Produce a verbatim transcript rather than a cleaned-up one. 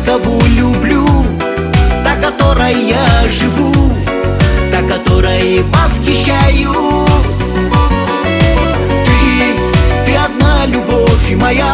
кого люблю, та, которой я живу, та, которой восхищаюсь. Ты, ты одна любовь и моя